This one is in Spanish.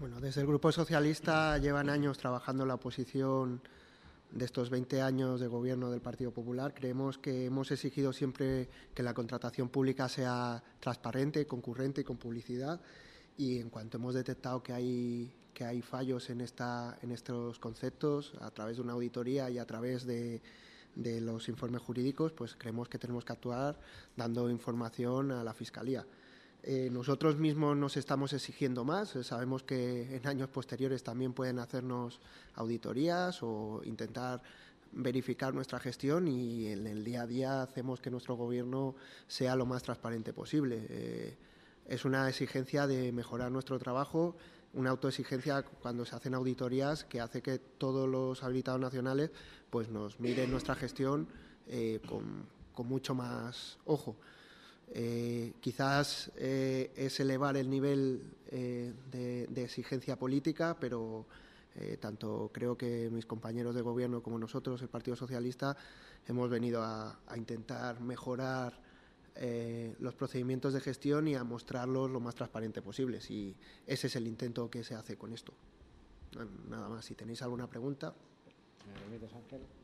Bueno, desde el Grupo Socialista llevan años trabajando en la oposición de estos 20 años de gobierno del Partido Popular. Creemos que hemos exigido siempre que la contratación pública sea transparente, concurrente y con publicidad. Y en cuanto hemos detectado que hay fallos en estos conceptos, a través de una auditoría y a través de los informes jurídicos, pues creemos que tenemos que actuar dando información a la Fiscalía. Nosotros mismos nos estamos exigiendo más. Sabemos que en años posteriores también pueden hacernos auditorías o intentar verificar nuestra gestión, y en el día a día hacemos que nuestro gobierno sea lo más transparente posible. Es una exigencia de mejorar nuestro trabajo, una autoexigencia cuando se hacen auditorías que hace que todos los habilitados nacionales pues nos miren nuestra gestión con mucho más ojo. Quizás es elevar el nivel de exigencia política, pero tanto creo que mis compañeros de gobierno como nosotros, el Partido Socialista, hemos venido a intentar mejorar los procedimientos de gestión y a mostrarlos lo más transparente posible. Y ese es el intento que se hace con esto. Nada más. Si tenéis alguna pregunta. ¿Me permites, Ángel?